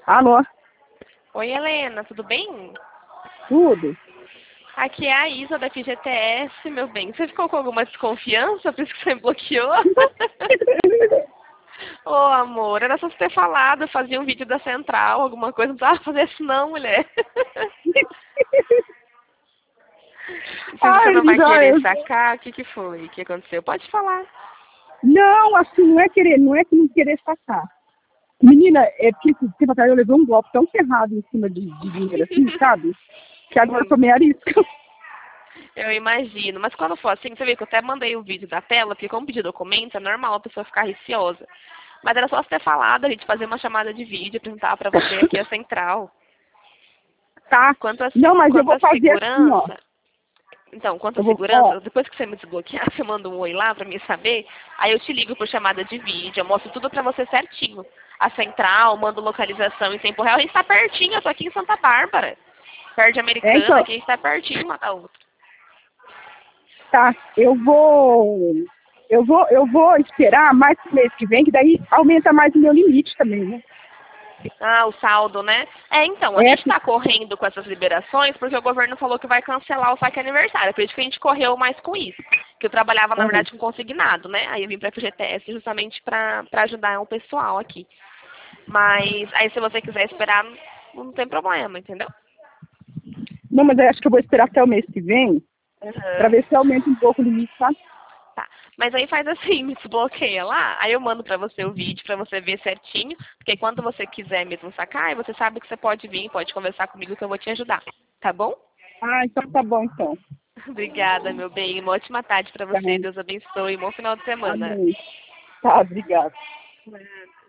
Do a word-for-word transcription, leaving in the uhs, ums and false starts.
Alô? Oi, Helena, tudo bem? Tudo? Aqui é a Isa da F G T S, meu bem. Você ficou com alguma desconfiança, por isso que você me bloqueou? Ô, amor, era só você ter falado, fazia um vídeo da Central, alguma coisa. Não precisava fazer isso não, mulher. Se você Ai, não vai já, querer eu... sacar, o que que foi? O que aconteceu? Pode falar. Não, assim, não é querer, não é que não querer sacar. Menina, é que esse tempo atrás eu levei um golpe tão ferrado em cima de, de dinheiro assim, sabe? Que agora eu tô Hum, meio arisca. eu imagino. Mas quando for assim, você vê que eu até mandei o vídeo da tela, porque como pedir documento, é normal a pessoa ficar receosa. Mas era só você ter falado, a gente fazer uma chamada de vídeo, apresentar pra você aqui a Central. Tá? Quanto a, Não, mas eu quanto vou à fazer assim, ó. segurança, então, quanto à Eu vou, ó, segurança, depois que você me desbloquear, você manda um oi lá pra mim saber, aí eu te ligo por chamada de vídeo, eu mostro tudo pra você certinho. A central, mando localização em tempo real, a gente tá pertinho, eu tô aqui em Santa Bárbara. Perto de é, Americana, então, que a gente tá pertinho uma da outra. tá, eu vou, eu vou, eu vou esperar mais pro mês que vem, que daí aumenta mais o meu limite também, né? Ah, o saldo, né? É, então, a É, gente que- está correndo com essas liberações porque o governo falou que vai cancelar o saque aniversário. Por isso que a gente correu mais com isso. Que eu trabalhava, na aham. verdade, com consignado, né? Aí eu vim para a F G T S justamente para ajudar o pessoal aqui. Mas aí se você quiser esperar, não, não tem problema, entendeu? Não, mas eu acho que eu vou esperar até o mês que vem, pra Aham. ver se aumenta um pouco o limite, tá? Tá. Mas aí faz assim, me desbloqueia lá, aí eu mando pra você o vídeo pra você ver certinho, porque quando você quiser mesmo sacar, aí você sabe que você pode vir, pode conversar comigo que eu vou te ajudar. Tá bom? Ah, então tá bom, então. Obrigada, meu bem. Uma ótima tarde pra Tá, você. Deus abençoe. Bom final de semana. amém. Tá, obrigada.